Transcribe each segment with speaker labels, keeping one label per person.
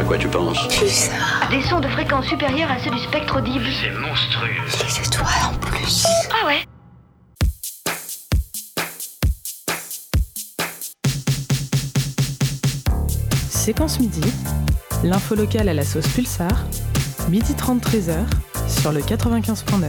Speaker 1: quoi tu penses?
Speaker 2: Pulsar.
Speaker 3: Des sons de fréquence supérieure à ceux du spectre audible.
Speaker 4: C'est monstrueux.
Speaker 2: Les étoiles en plus.
Speaker 3: Ah ouais?
Speaker 5: Séquence midi, l'info locale à la sauce Pulsar, 12h30 13h sur le 95.9.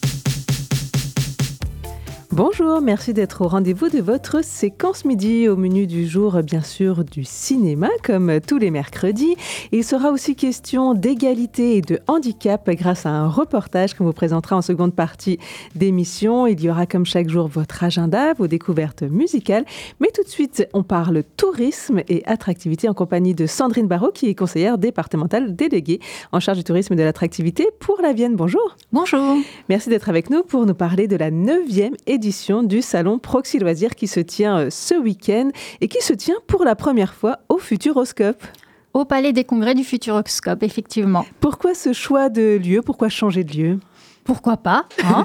Speaker 5: Bonjour, merci d'être au rendez-vous de votre séquence midi. Au menu du jour, bien sûr, du cinéma, comme tous les mercredis. Il sera aussi question d'égalité et de handicap grâce à un reportage qu'on vous présentera en seconde partie d'émission. Il y aura comme chaque jour votre agenda, vos découvertes musicales. Mais tout de suite, on parle tourisme et attractivité en compagnie de Sandrine Barraud, qui est conseillère départementale déléguée en charge du tourisme et de l'attractivité pour la Vienne. Bonjour.
Speaker 6: Bonjour.
Speaker 5: Merci d'être avec nous pour nous parler de la 9e édition du salon Proxy Loisirs qui se tient ce week-end et qui se tient pour la première fois au Futuroscope.
Speaker 6: Au Palais des Congrès du Futuroscope, effectivement.
Speaker 5: Pourquoi ce choix de lieu? Pourquoi changer de lieu?
Speaker 6: Pourquoi pas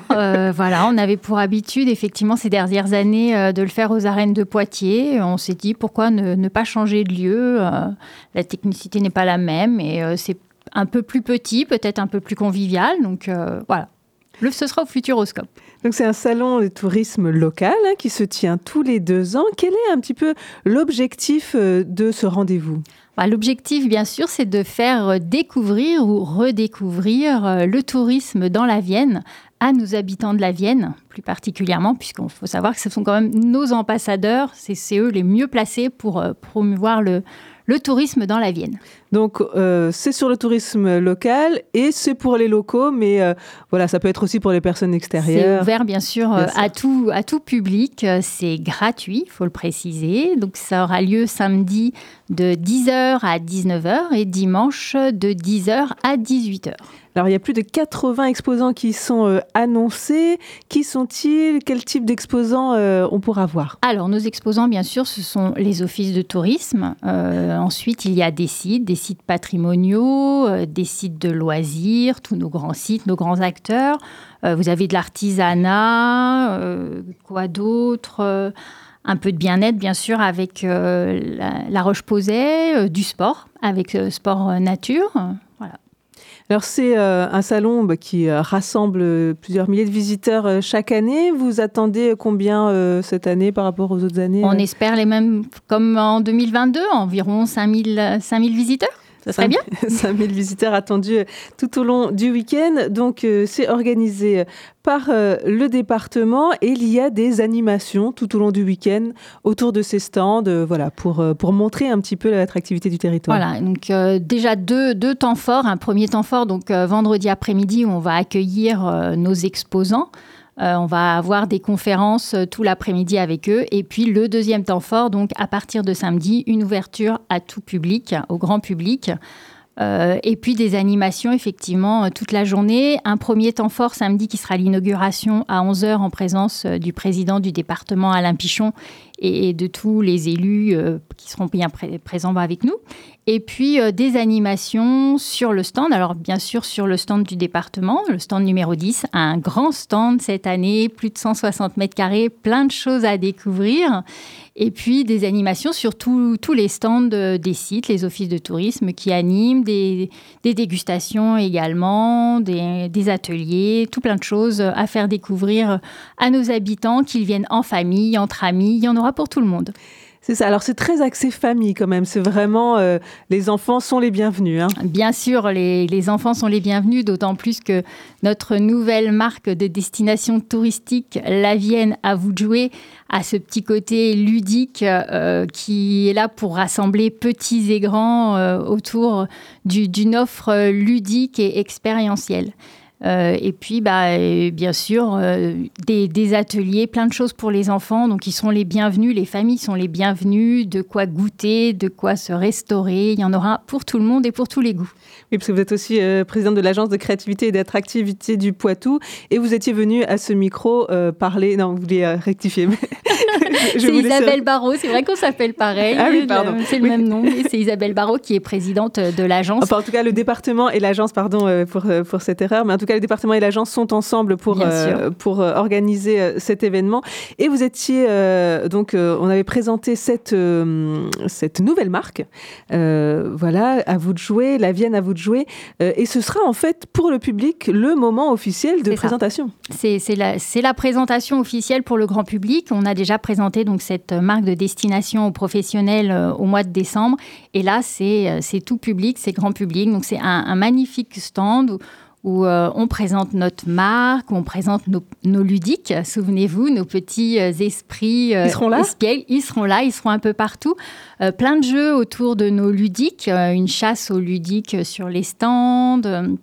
Speaker 6: Voilà, on avait pour habitude, effectivement, ces dernières années, de le faire aux arènes de Poitiers. On s'est dit, pourquoi ne pas changer de lieu? La technicité n'est pas la même et c'est un peu plus petit, peut-être un peu plus convivial. Donc voilà, ce sera au Futuroscope.
Speaker 5: Donc c'est un salon de tourisme local qui se tient tous les 2 ans. Quel est un petit peu l'objectif de ce rendez-vous?
Speaker 6: L'objectif, bien sûr, c'est de faire découvrir ou redécouvrir le tourisme dans la Vienne à nos habitants de la Vienne, plus particulièrement, puisqu'il faut savoir que ce sont quand même nos ambassadeurs. C'est eux les mieux placés pour promouvoir le tourisme dans la Vienne. Donc,
Speaker 5: c'est sur le tourisme local et c'est pour les locaux, mais voilà, ça peut être aussi pour les personnes extérieures.
Speaker 6: C'est ouvert, bien sûr. À tout public. C'est gratuit, il faut le préciser. Donc, ça aura lieu samedi de 10h à 19h et dimanche de 10h à 18h.
Speaker 5: Alors, il y a plus de 80 exposants qui sont annoncés. Qui sont-ils? Quel type d'exposants on pourra voir?
Speaker 6: Alors, nos exposants, bien sûr, ce sont les offices de tourisme. Ensuite, il y a des sites patrimoniaux, des sites de loisirs, tous nos grands sites, nos grands acteurs. Vous avez de l'artisanat, quoi d'autre? Un peu de bien-être, bien sûr, avec la Roche-Posay, du sport, avec sport nature. Voilà.
Speaker 5: Alors, c'est un salon qui rassemble plusieurs milliers de visiteurs chaque année. Vous attendez combien cette année par rapport aux autres années?
Speaker 6: On espère les mêmes, comme en 2022, environ 5000 visiteurs. Ça serait bien.
Speaker 5: 5000 visiteurs attendus tout au long du week-end. Donc, c'est organisé par le département et il y a des animations tout au long du week-end autour de ces stands, voilà, pour montrer un petit peu l'attractivité du territoire.
Speaker 6: Voilà, donc déjà deux temps forts. Un premier temps fort, donc vendredi après-midi, où on va accueillir nos exposants. On va avoir des conférences tout l'après-midi avec eux. Et puis, le deuxième temps fort, donc à partir de samedi, une ouverture à tout public, au grand public. Et puis, des animations, effectivement, toute la journée. Un premier temps fort samedi qui sera l'inauguration à 11h en présence du président du département, Alain Pichon, et de tous les élus qui seront bien présents avec nous. Et puis, des animations sur le stand. Alors, bien sûr, sur le stand du département, le stand numéro 10, un grand stand cette année, plus de 160 mètres carrés, plein de choses à découvrir. Et puis, des animations sur tous les stands des sites, les offices de tourisme qui animent, des dégustations également, des ateliers, tout plein de choses à faire découvrir à nos habitants, qu'ils viennent en famille, entre amis. Il y en aura pour tout le monde.
Speaker 5: C'est ça. Alors, c'est très axé famille quand même. C'est vraiment... les enfants sont les bienvenus.
Speaker 6: Bien sûr, les enfants sont les bienvenus, d'autant plus que notre nouvelle marque de destination touristique, La Vienne, à vous de jouer, a ce petit côté ludique qui est là pour rassembler petits et grands autour d'une offre ludique et expérientielle. Et puis, bien sûr, des ateliers, plein de choses pour les enfants. Donc, ils sont les bienvenus, les familles sont les bienvenues, de quoi goûter, de quoi se restaurer. Il y en aura pour tout le monde et pour tous les goûts.
Speaker 5: Oui, parce que vous êtes aussi présidente de l'Agence de créativité et d'attractivité du Poitou. Et vous étiez venue à ce micro parler... Non, vous voulez rectifier.
Speaker 6: C'est Isabelle Barraud. C'est vrai qu'on s'appelle pareil.
Speaker 5: Ah oui, pardon.
Speaker 6: C'est le même nom. Et c'est Isabelle Barraud qui est présidente de l'agence.
Speaker 5: Enfin, en tout cas, le département et l'agence, pardon pour cette erreur. Mais en tout tout cas, le département et l'agence sont ensemble pour organiser cet événement. Et vous étiez, on avait présenté cette nouvelle marque. Voilà, à vous de jouer, la Vienne à vous de jouer. Et ce sera en fait pour le public le moment officiel de présentation.
Speaker 6: C'est la présentation officielle pour le grand public. On a déjà présenté donc cette marque de destination aux professionnels au mois de décembre. Et là, c'est tout public, c'est grand public. Donc, c'est un magnifique stand où on présente notre marque, on présente nos ludiques. Souvenez-vous, nos petits esprits.
Speaker 5: Ils seront là ?
Speaker 6: Ils seront là, ils seront un peu partout. Plein de jeux autour de nos ludiques. Une chasse aux ludiques sur les stands.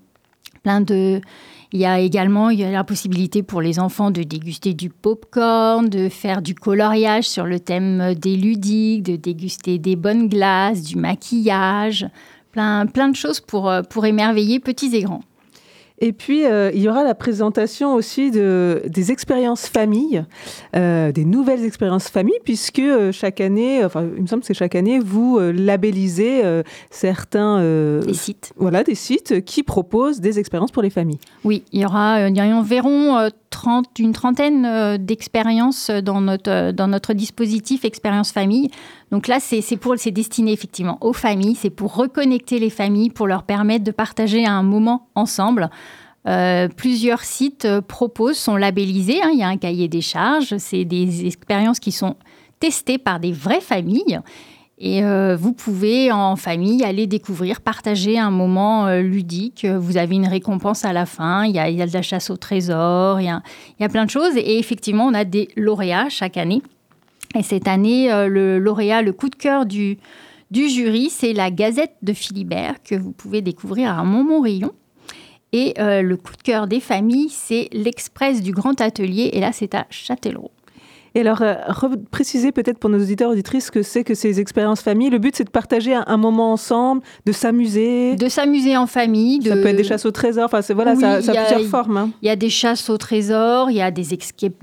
Speaker 6: Il y a également la possibilité pour les enfants de déguster du popcorn, de faire du coloriage sur le thème des ludiques, de déguster des bonnes glaces, du maquillage, plein de choses pour émerveiller petits et grands.
Speaker 5: Et puis, il y aura la présentation aussi des expériences famille, des nouvelles expériences famille, puisque chaque année, il me semble que c'est chaque année, vous labellisez certains...
Speaker 6: des sites.
Speaker 5: Voilà, des sites qui proposent des expériences pour les familles.
Speaker 6: Oui, il y aura environ une trentaine d'expériences dans notre dispositif Expérience Famille. Donc là, c'est destiné effectivement aux familles, c'est pour reconnecter les familles, pour leur permettre de partager un moment ensemble. Plusieurs sites sont labellisés, il y a un cahier des charges, c'est des expériences qui sont testées par des vraies familles. Et vous pouvez, en famille, aller découvrir, partager un moment ludique. Vous avez une récompense à la fin. Il y a de la chasse au trésor. Il y a plein de choses. Et effectivement, on a des lauréats chaque année. Et cette année, le lauréat, le coup de cœur du jury, c'est la Gazette de Philibert que vous pouvez découvrir à Montmorillon. Et le coup de cœur des familles, c'est l'Express du Grand Atelier. Et là, c'est à Châtellerault.
Speaker 5: Et alors, préciser peut-être pour nos auditeurs et auditrices ce que c'est que ces expériences famille. Le but, c'est de partager un moment ensemble, de s'amuser.
Speaker 6: De s'amuser en famille.
Speaker 5: Ça peut être des chasses au trésor. Enfin, ça a plusieurs formes. Hein.
Speaker 6: Il y a des chasses au trésor, il y a des escape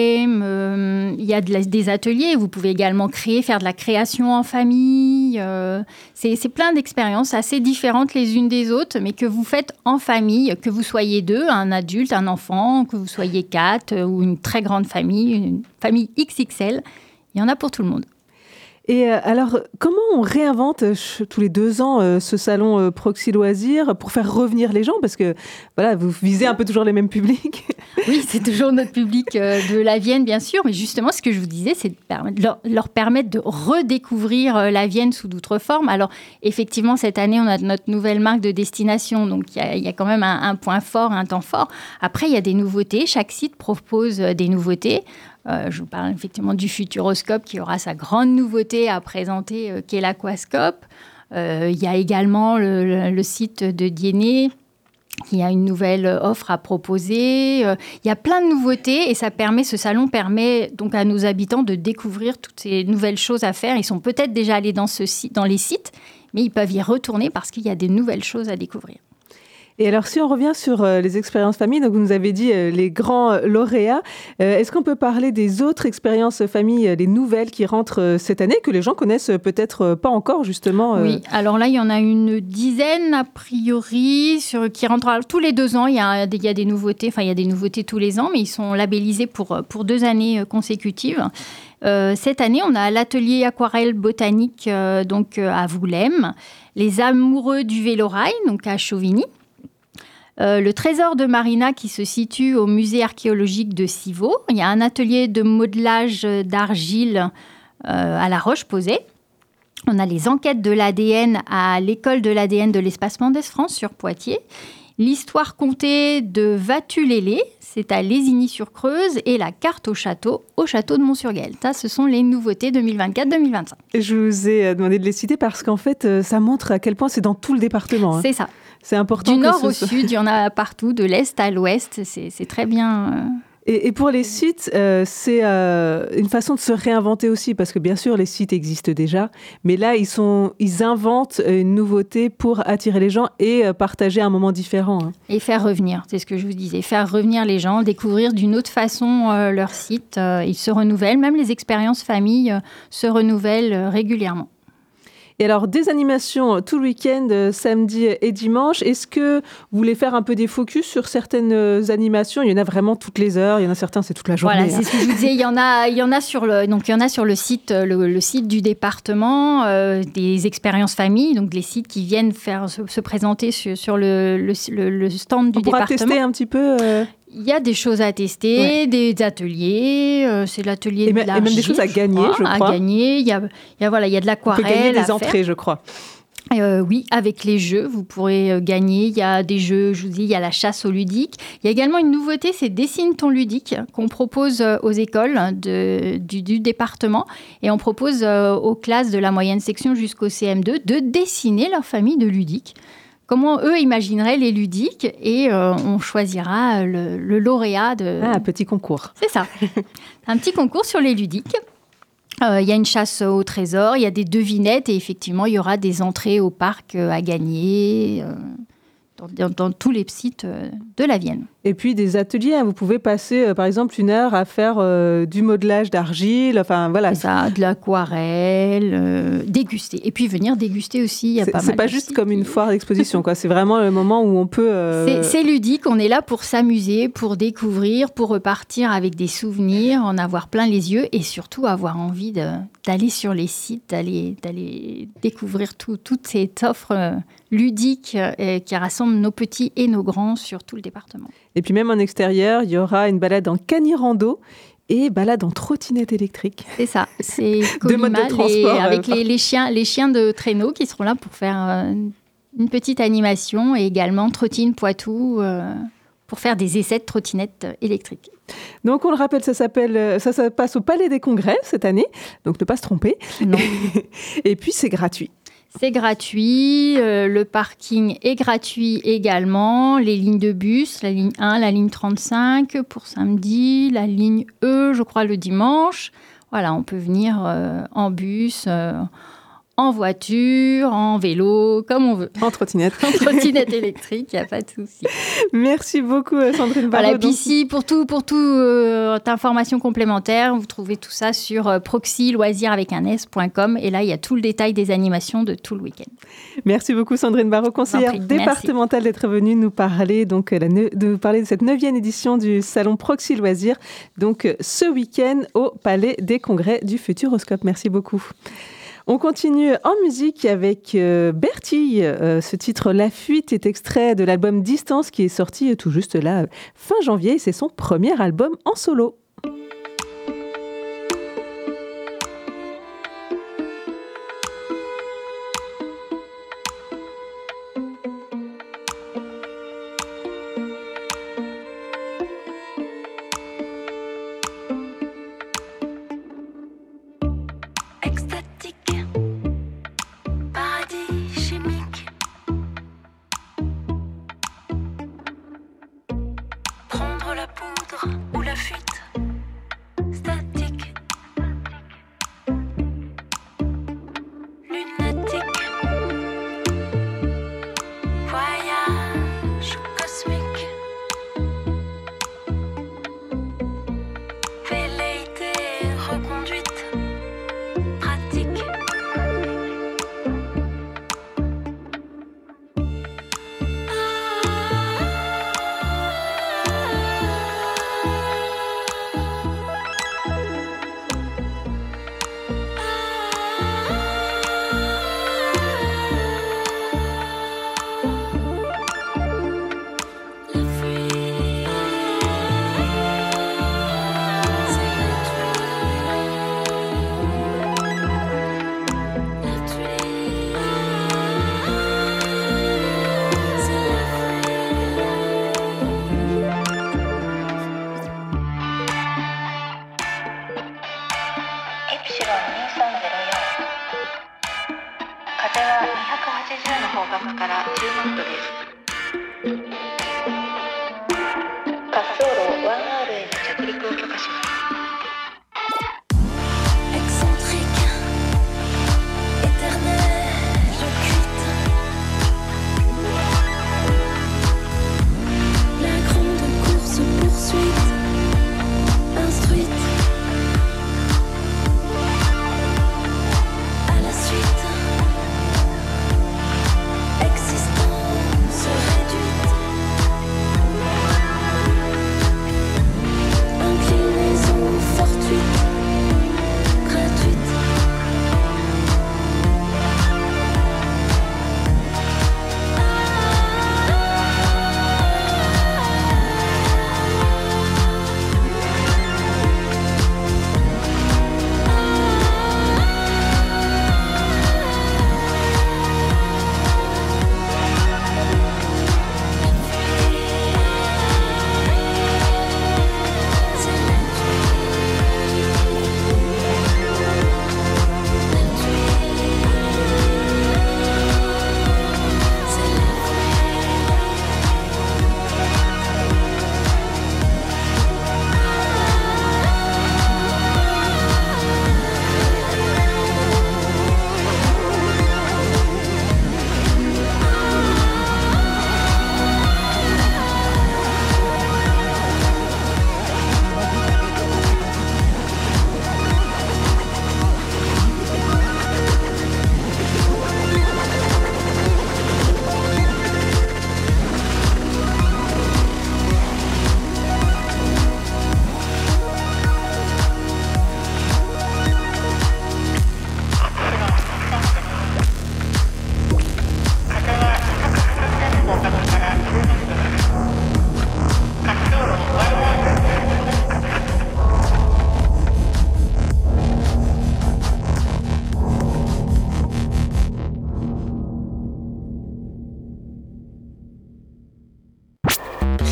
Speaker 6: games, il y a des ateliers. Vous pouvez également faire de la création en famille. C'est plein d'expériences assez différentes les unes des autres, mais que vous faites en famille, que vous soyez deux, un adulte, un enfant, que vous soyez 4 ou une très grande famille, une famille XXL, il y en a pour tout le monde.
Speaker 5: Et alors, comment on réinvente tous les 2 ans ce salon Proxy Loisirs pour faire revenir les gens ? Parce que voilà, vous visez un peu toujours les mêmes publics.
Speaker 6: Oui, c'est toujours notre public de la Vienne, bien sûr. Mais justement, ce que je vous disais, c'est de leur permettre de redécouvrir la Vienne sous d'autres formes. Alors, effectivement, cette année, on a notre nouvelle marque de destination. Donc, il y a quand même un point fort, un temps fort. Après, il y a des nouveautés. Chaque site propose des nouveautés. Je vous parle effectivement du Futuroscope qui aura sa grande nouveauté à présenter, qui est l'Aquascope. Il y a également le site de Diennet qui a une nouvelle offre à proposer. Il y a plein de nouveautés et ce salon permet donc à nos habitants de découvrir toutes ces nouvelles choses à faire. Ils sont peut-être déjà allés dans les sites, mais ils peuvent y retourner parce qu'il y a des nouvelles choses à découvrir.
Speaker 5: Et alors, si on revient sur les expériences famille, donc vous nous avez dit les grands lauréats, est-ce qu'on peut parler des autres expériences famille, les nouvelles qui rentrent cette année, que les gens connaissent peut-être pas encore, justement
Speaker 6: Oui, alors là, il y en a une dizaine, a priori, qui rentrent alors, tous les 2 ans. Il y a des nouveautés, il y a des nouveautés tous les ans, mais ils sont labellisés pour 2 années consécutives. Cette année, on a l'atelier aquarelle botanique donc à Voulême, les amoureux du vélorail, donc à Chauvigny. Le trésor de Marina qui se situe au musée archéologique de Civaux. Il y a un atelier de modelage d'argile à La Roche-Posay. On a les enquêtes de l'ADN à l'école de l'ADN de l'Espace Mendès France sur Poitiers. L'histoire contée de Vatulélé, c'est à Lésigny-sur-Creuse, et la carte au château de Mont-sur-Guel. Ça, ce sont les nouveautés 2024-2025.
Speaker 5: Je vous ai demandé de les citer parce qu'en fait, ça montre à quel point c'est dans tout le département. Hein.
Speaker 6: C'est ça.
Speaker 5: C'est important.
Speaker 6: Du nord au sud, il y en a partout, de l'est à l'ouest, c'est très bien.
Speaker 5: Et pour les sites, c'est une façon de se réinventer aussi, parce que bien sûr, les sites existent déjà, mais là, ils inventent une nouveauté pour attirer les gens et partager un moment différent. Hein.
Speaker 6: Et faire revenir, c'est ce que je vous disais, faire revenir les gens, découvrir d'une autre façon leur site. Ils se renouvellent, même les expériences famille se renouvellent régulièrement.
Speaker 5: Et alors, des animations tout le week-end, samedi et dimanche. Est-ce que vous voulez faire un peu des focus sur certaines animations? Il y en a vraiment toutes les heures, il y en a certains, c'est toute la journée.
Speaker 6: Voilà, c'est ce que je vous disais. Il y en a sur le site, le site du département, des expériences familles, donc les sites qui viennent se présenter sur le stand du département.
Speaker 5: On pourra tester un petit peu
Speaker 6: Il y a des choses à tester, des ateliers, c'est l'atelier de l'argile.
Speaker 5: Et même des choses à gagner, je crois.
Speaker 6: À gagner, il y a de l'aquarelle.
Speaker 5: On peut gagner des entrées, je crois.
Speaker 6: Oui, avec les jeux, vous pourrez gagner. Il y a des jeux, je vous dis, il y a la chasse au ludique. Il y a également une nouveauté, c'est Dessine ton ludique, qu'on propose aux écoles du département. Et on propose aux classes de la moyenne section jusqu'au CM2 de dessiner leur famille de ludiques. Comment eux imagineraient les ludiques, et on choisira le lauréat de...
Speaker 5: un petit concours.
Speaker 6: C'est ça. Un petit concours sur les ludiques. Il y a une chasse au trésor, il y a des devinettes, et effectivement, il y aura des entrées au parc à gagner dans tous les sites de la Vienne.
Speaker 5: Et puis des ateliers, vous pouvez passer par exemple 1 heure à faire du modelage d'argile, enfin voilà.
Speaker 6: Ça, de l'aquarelle, déguster. Et puis venir déguster aussi, il y a pas mal.
Speaker 5: C'est pas juste comme une foire d'exposition, quoi. C'est vraiment le moment où on peut...
Speaker 6: C'est ludique, on est là pour s'amuser, pour découvrir, pour repartir avec des souvenirs, en avoir plein les yeux, et surtout avoir envie d'aller sur les sites, d'aller découvrir toute cette offre ludique qui rassemble nos petits et nos grands sur tout le département.
Speaker 5: Et puis même en extérieur, il y aura une balade en canirando et balade en trottinette électrique.
Speaker 6: C'est ça, c'est
Speaker 5: deux modes de transport.
Speaker 6: Avec les chiens de traîneau qui seront là pour faire une petite animation, et également Trottine Poitou pour faire des essais de trottinettes électriques.
Speaker 5: Donc on le rappelle, ça passe au Palais des Congrès cette année, donc ne pas se tromper.
Speaker 6: Non.
Speaker 5: Et puis c'est gratuit.
Speaker 6: C'est gratuit, le parking est gratuit également, les lignes de bus, la ligne 1, la ligne 35 pour samedi, la ligne E, je crois, le dimanche. Voilà, on peut venir en bus, en voiture, en vélo, comme on veut.
Speaker 5: En trottinette.
Speaker 6: En trottinette électrique, il n'y a pas de souci.
Speaker 5: Merci beaucoup Sandrine Barraud.
Speaker 6: Voilà, puis ici, pour toute information complémentaire, vous trouvez tout ça sur proxyloisirs.com, et là, il y a tout le détail des animations de tout le week-end.
Speaker 5: Merci beaucoup Sandrine Barraud, conseillère départementale, d'être venue nous parler, de cette 9e édition du salon Proxy Loisirs, donc ce week-end au Palais des Congrès du Futuroscope. Merci beaucoup. On continue en musique avec Bertille. Ce titre, La Fuite, est extrait de l'album Distance qui est sorti tout juste là, fin janvier. C'est son premier album en solo.
Speaker 1: À la suite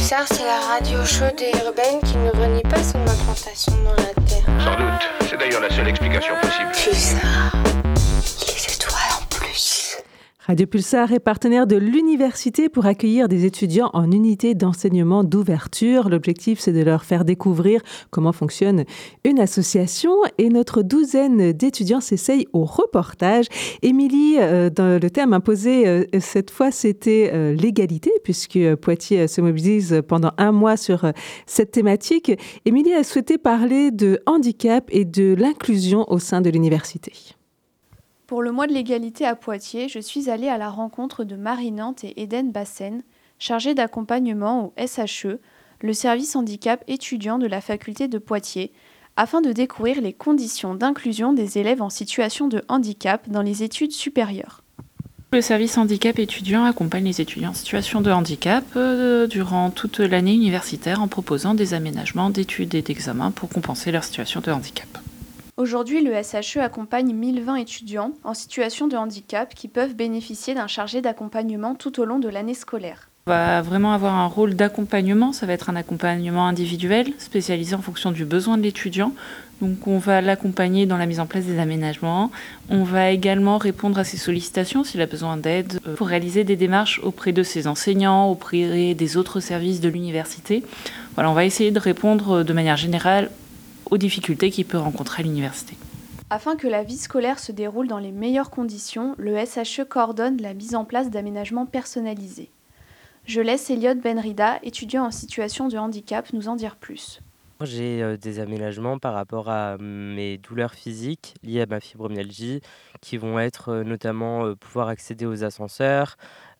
Speaker 1: Pulsar, c'est la radio chaude et urbaine qui ne renie pas son implantation dans la Terre.
Speaker 4: Sans doute. C'est d'ailleurs la seule explication possible.
Speaker 2: Pulsar, les étoiles en plus.
Speaker 5: Radio Pulsar est partenaire de l'université pour accueillir des étudiants en unité d'enseignement d'ouverture. L'objectif, c'est de leur faire découvrir comment fonctionne une association. Et notre douzaine d'étudiants s'essaye au reportage. Émilie, dans le thème imposé cette fois, c'était l'égalité, puisque Poitiers se mobilise pendant un mois sur cette thématique. Émilie a souhaité parler de handicap et de l'inclusion au sein de l'université.
Speaker 7: Pour le mois de l'égalité à Poitiers, je suis allée à la rencontre de Marie Nantes et Eden Bassen, chargées d'accompagnement au SHE, le service handicap étudiant de la faculté de Poitiers, afin de découvrir les conditions d'inclusion des élèves en situation de handicap dans les études supérieures.
Speaker 8: Le service handicap étudiant accompagne les étudiants en situation de handicap durant toute l'année universitaire en proposant des aménagements d'études et d'examens pour compenser leur situation de handicap.
Speaker 7: Aujourd'hui, le SHE accompagne 1020 étudiants en situation de handicap qui peuvent bénéficier d'un chargé d'accompagnement tout au long de l'année scolaire.
Speaker 8: On va vraiment avoir un rôle d'accompagnement, ça va être un accompagnement individuel, spécialisé en fonction du besoin de l'étudiant. Donc on va l'accompagner dans la mise en place des aménagements. On va également répondre à ses sollicitations s'il a besoin d'aide pour réaliser des démarches auprès de ses enseignants, auprès des autres services de l'université. Voilà, on va essayer de répondre de manière générale aux difficultés qu'il peut rencontrer à l'université.
Speaker 7: Afin que la vie scolaire se déroule dans les meilleures conditions, le SHE coordonne la mise en place d'aménagements personnalisés. Je laisse Elliot Benrida, étudiant en situation de handicap, nous en dire plus.
Speaker 9: J'ai des aménagements par rapport à mes douleurs physiques liées à ma fibromyalgie, qui vont être notamment pouvoir accéder aux ascenseurs,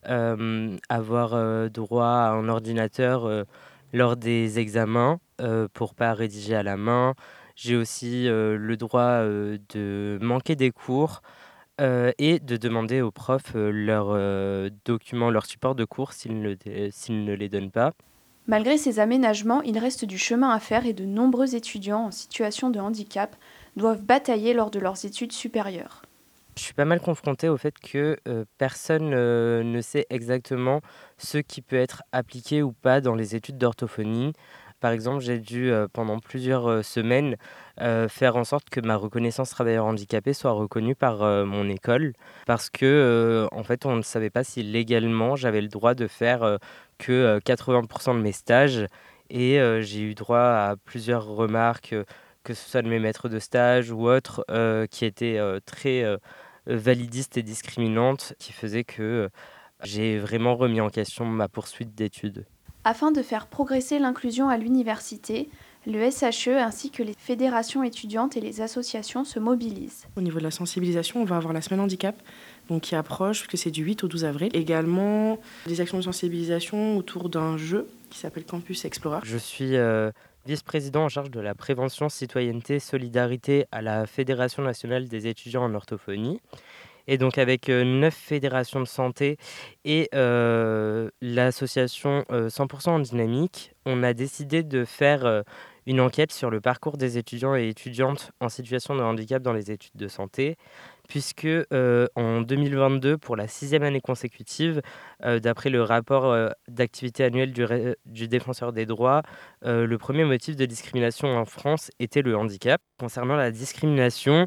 Speaker 9: avoir droit à un ordinateur lors des examens pour pas rédiger à la main. J'ai aussi le droit de manquer des cours et de demander aux profs leurs documents, leurs supports de cours s'ils ne les donnent pas.
Speaker 7: Malgré ces aménagements, il reste du chemin à faire et de nombreux étudiants en situation de handicap doivent batailler lors de leurs études supérieures.
Speaker 9: Je suis pas mal confronté au fait que personne ne sait exactement ce qui peut être appliqué ou pas dans les études d'orthophonie. Par exemple, j'ai dû pendant plusieurs semaines faire en sorte que ma reconnaissance travailleur handicapé soit reconnue par mon école parce que en fait, on ne savait pas si légalement j'avais le droit de faire que 80% de mes stages et j'ai eu droit à plusieurs remarques, que ce soit de mes maîtres de stage ou autres, qui étaient très validistes et discriminantes, qui faisaient que j'ai vraiment remis en question ma poursuite d'études.
Speaker 7: Afin de faire progresser l'inclusion à l'université, le SHE ainsi que les fédérations étudiantes et les associations se mobilisent.
Speaker 10: Au niveau de la sensibilisation, on va avoir la semaine handicap qui approche, puisque c'est du 8 au 12 avril. Également, des actions de sensibilisation autour d'un jeu qui s'appelle Campus Explorer.
Speaker 9: Je suis vice-président en charge de la prévention, citoyenneté, solidarité à la Fédération nationale des étudiants en orthophonie. Et donc avec 9 fédérations de santé et l'association 100% en dynamique, on a décidé de faire une enquête sur le parcours des étudiants et étudiantes en situation de handicap dans les études de santé, puisque en 2022, pour la 6e année consécutive, d'après le rapport d'activité annuelle du Défenseur des droits, le premier motif de discrimination en France était le handicap. Concernant la discrimination,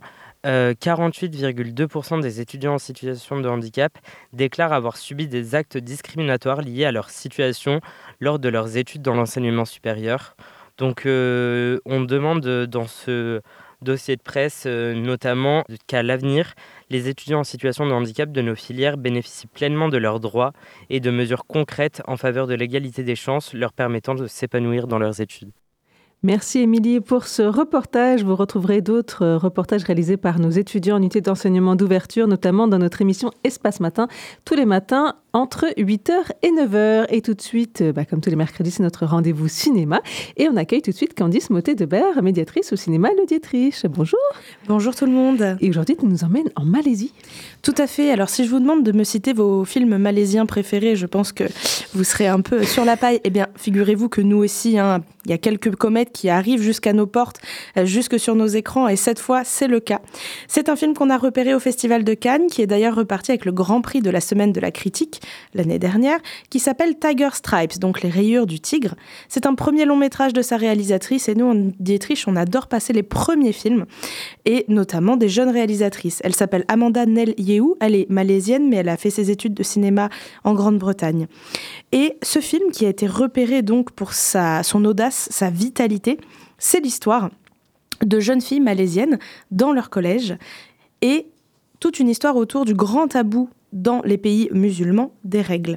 Speaker 9: 48,2% des étudiants en situation de handicap déclarent avoir subi des actes discriminatoires liés à leur situation lors de leurs études dans l'enseignement supérieur. Donc on demande dans ce dossier de presse notamment qu'à l'avenir, les étudiants en situation de handicap de nos filières bénéficient pleinement de leurs droits et de mesures concrètes en faveur de l'égalité des chances leur permettant de s'épanouir dans leurs études.
Speaker 5: Merci Émilie pour ce reportage. Vous retrouverez d'autres reportages réalisés par nos étudiants en unité d'enseignement d'ouverture, notamment dans notre émission Espace Matin, tous les matins entre 8h et 9h. Et tout de suite, comme tous les mercredis, c'est notre rendez-vous cinéma. Et on accueille tout de suite Candice Motet-Debert, médiatrice au cinéma Le Dietrich. Bonjour.
Speaker 11: Bonjour tout le monde.
Speaker 5: Et aujourd'hui, tu nous emmènes en Malaisie.
Speaker 11: Tout à fait. Alors si je vous demande de me citer vos films malaisiens préférés, je pense que vous serez un peu sur la paille. Eh bien, figurez-vous que nous aussi, Il y a quelques comètes qui arrivent jusqu'à nos portes, jusque sur nos écrans, et cette fois, c'est le cas. C'est un film qu'on a repéré au Festival de Cannes, qui est d'ailleurs reparti avec le Grand Prix de la Semaine de la Critique, l'année dernière, qui s'appelle Tiger Stripes, donc les rayures du tigre. C'est un premier long métrage de sa réalisatrice, et nous, en Dietrich, on adore passer les premiers films, et notamment des jeunes réalisatrices. Elle s'appelle Amanda Nell Yehu, elle est malaisienne, mais elle a fait ses études de cinéma en Grande-Bretagne. Et ce film, qui a été repéré donc pour son audace, sa vitalité, c'est l'histoire de jeunes filles malaisiennes dans leur collège et toute une histoire autour du grand tabou dans les pays musulmans des règles.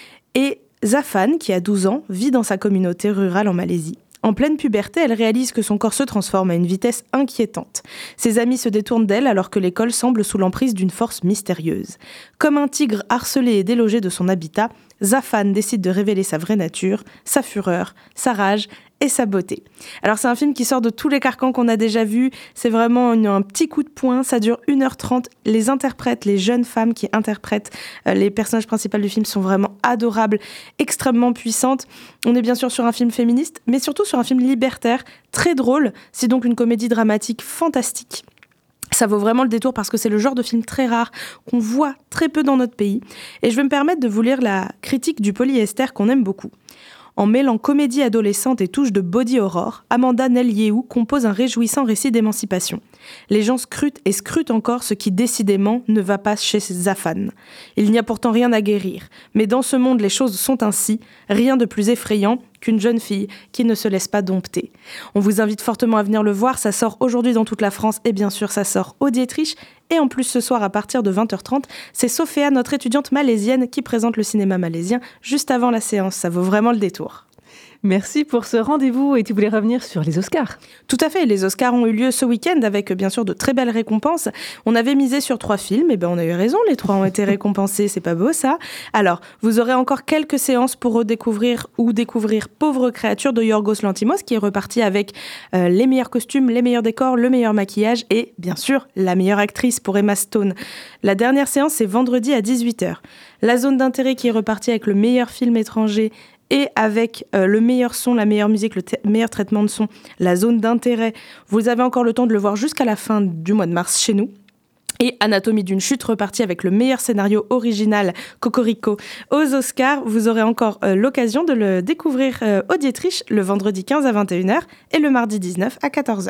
Speaker 11: Et Zafan, qui a 12 ans, vit dans sa communauté rurale en Malaisie. En pleine puberté, elle réalise que son corps se transforme à une vitesse inquiétante. Ses amis se détournent d'elle alors que l'école semble sous l'emprise d'une force mystérieuse. Comme un tigre harcelé et délogé de son habitat, Zafan décide de révéler sa vraie nature, sa fureur, sa rage et sa beauté. Alors c'est un film qui sort de tous les carcans qu'on a déjà vus, c'est vraiment un petit coup de poing, ça dure 1h30, les interprètes, les jeunes femmes qui interprètent les personnages principaux du film sont vraiment adorables, extrêmement puissantes. On est bien sûr sur un film féministe, mais surtout sur un film libertaire, très drôle, c'est donc une comédie dramatique fantastique. Ça vaut vraiment le détour parce que c'est le genre de film très rare qu'on voit très peu dans notre pays. Et je vais me permettre de vous lire la critique du polyester qu'on aime beaucoup. En mêlant comédie adolescente et touche de body horror, Amanda Nell Yehu compose un réjouissant récit d'émancipation. Les gens scrutent et scrutent encore ce qui décidément ne va pas chez Zafan. Il n'y a pourtant rien à guérir, mais dans ce monde les choses sont ainsi, rien de plus effrayant qu'une jeune fille qui ne se laisse pas dompter. On vous invite fortement à venir le voir, ça sort aujourd'hui dans toute la France et bien sûr ça sort au Dietrich. Et en plus ce soir à partir de 20h30, c'est Sofia, notre étudiante malaisienne, qui présente le cinéma malaisien juste avant la séance. Ça vaut vraiment le détour.
Speaker 5: Merci pour ce rendez-vous. Et tu voulais revenir sur les Oscars ?
Speaker 11: Tout à fait, les Oscars ont eu lieu ce week-end avec bien sûr de très belles récompenses. On avait misé sur 3 films, et on a eu raison, les 3 ont été récompensés, c'est pas beau ça. Alors, vous aurez encore quelques séances pour redécouvrir ou découvrir Pauvre créature de Yorgos Lanthimos, qui est reparti avec les meilleurs costumes, les meilleurs décors, le meilleur maquillage et bien sûr la meilleure actrice pour Emma Stone. La dernière séance, c'est vendredi à 18h. La zone d'intérêt qui est repartie avec le meilleur film étranger et avec le meilleur son, la meilleure musique, le meilleur traitement de son, la zone d'intérêt. Vous avez encore le temps de le voir jusqu'à la fin du mois de mars chez nous. Et Anatomie d'une chute repartie avec le meilleur scénario original, Cocorico, aux Oscars. Vous aurez encore l'occasion de le découvrir au Dietrich le vendredi 15 à 21h et le mardi 19 à 14h.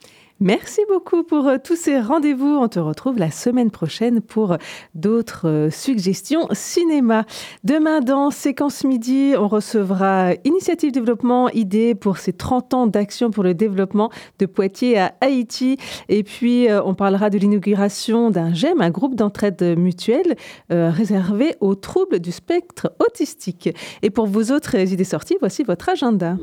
Speaker 5: Merci beaucoup pour tous ces rendez-vous. On te retrouve la semaine prochaine pour d'autres suggestions cinéma. Demain, dans Séquence Midi, on recevra Initiative Développement, idée pour ses 30 ans d'action pour le développement de Poitiers à Haïti. Et puis, on parlera de l'inauguration d'un GEM, un groupe d'entraide mutuelle réservé aux troubles du spectre autistique. Et pour vos autres idées sorties, voici votre agenda.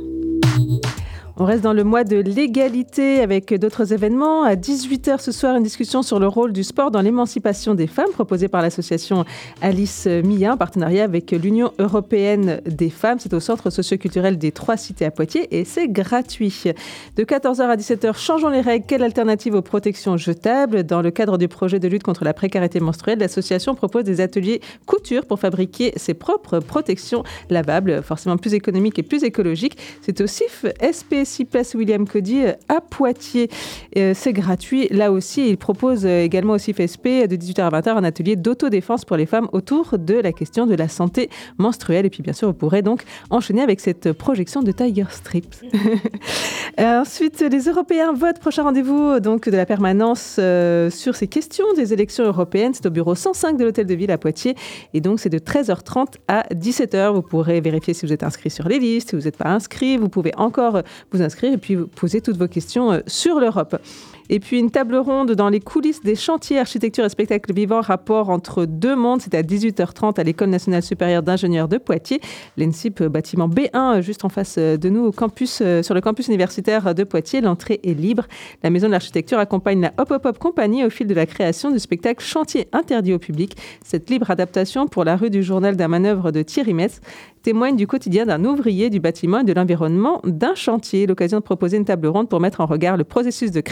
Speaker 5: On reste dans le mois de l'égalité avec d'autres événements. À 18h ce soir, une discussion sur le rôle du sport dans l'émancipation des femmes proposée par l'association Alice Mia en partenariat avec l'Union européenne des femmes. C'est au centre socioculturel des 3 cités à Poitiers et c'est gratuit. De 14h à 17h, changeons les règles. Quelle alternative aux protections jetables ? Dans le cadre du projet de lutte contre la précarité menstruelle, l'association propose des ateliers couture pour fabriquer ses propres protections lavables, forcément plus économiques et plus écologiques. C'est au CIF SP 6 place William Cody à Poitiers. C'est gratuit. Là aussi, il propose également au CIFSP de 18h à 20h un atelier d'autodéfense pour les femmes autour de la question de la santé menstruelle. Et puis, bien sûr, vous pourrez donc enchaîner avec cette projection de Tiger Strips. Ensuite, les Européens votent. Prochain rendez-vous donc de la permanence sur ces questions des élections européennes. C'est au bureau 105 de l'Hôtel de Ville à Poitiers. Et donc, c'est de 13h30 à 17h. Vous pourrez vérifier si vous êtes inscrit sur les listes, si vous n'êtes pas inscrit. Vous pouvez encore vous inscrire et puis poser toutes vos questions sur l'Europe. Et puis une table ronde dans les coulisses des chantiers architecture et spectacle vivant, rapport entre 2 mondes. C'est à 18h30 à l'École nationale supérieure d'ingénieurs de Poitiers, l'ENSIP bâtiment B1, juste en face de nous au campus, sur le campus universitaire de Poitiers. L'entrée est libre. La Maison de l'Architecture accompagne la Hop Hop Hop Compagnie au fil de la création du spectacle Chantier interdit au public. Cette libre adaptation pour la rue du Journal d'un manœuvre de Thierry Metz témoigne du quotidien d'un ouvrier du bâtiment et de l'environnement d'un chantier. L'occasion de proposer une table ronde pour mettre en regard le processus de création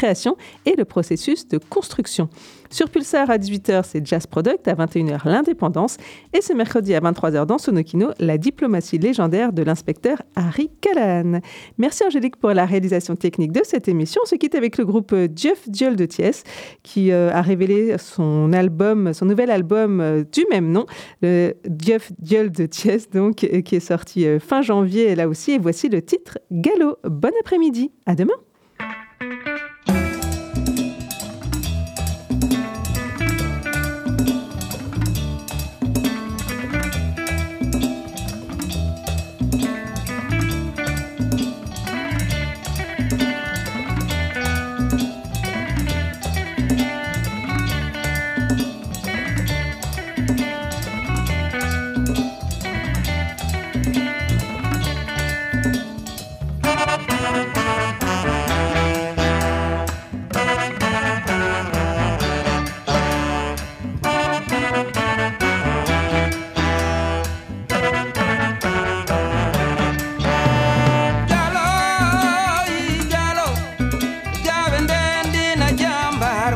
Speaker 5: et le processus de construction. Sur Pulsar, à 18h, c'est Jazz Product, à 21h, l'Indépendance, et ce mercredi à 23h dans Sonokino, la diplomatie légendaire de l'inspecteur Harry Callahan. Merci Angélique pour la réalisation technique de cette émission. On se quitte avec le groupe Dieuf Diol de Thiès, qui a révélé son nouvel album du même nom, le Dieuf Diol de Thiès, donc, qui est sorti fin janvier là aussi. Et voici le titre Gallo. Bon après-midi, à demain.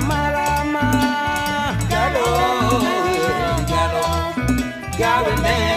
Speaker 12: Galo, galo, galo,